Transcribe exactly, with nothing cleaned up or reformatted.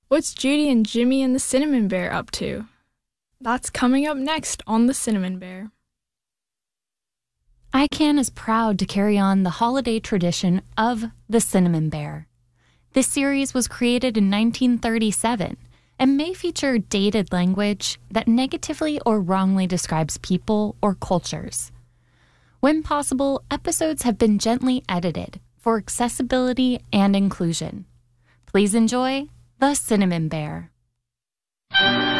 What's Judy and Jimmy and the Cinnamon Bear up to? That's coming up next on The Cinnamon Bear. I CAN is proud to carry on the holiday tradition of The Cinnamon Bear. This series was created in nineteen thirty-seven and may feature dated language that negatively or wrongly describes people or cultures. When possible, episodes have been gently edited for accessibility and inclusion. Please enjoy The Cinnamon Bear.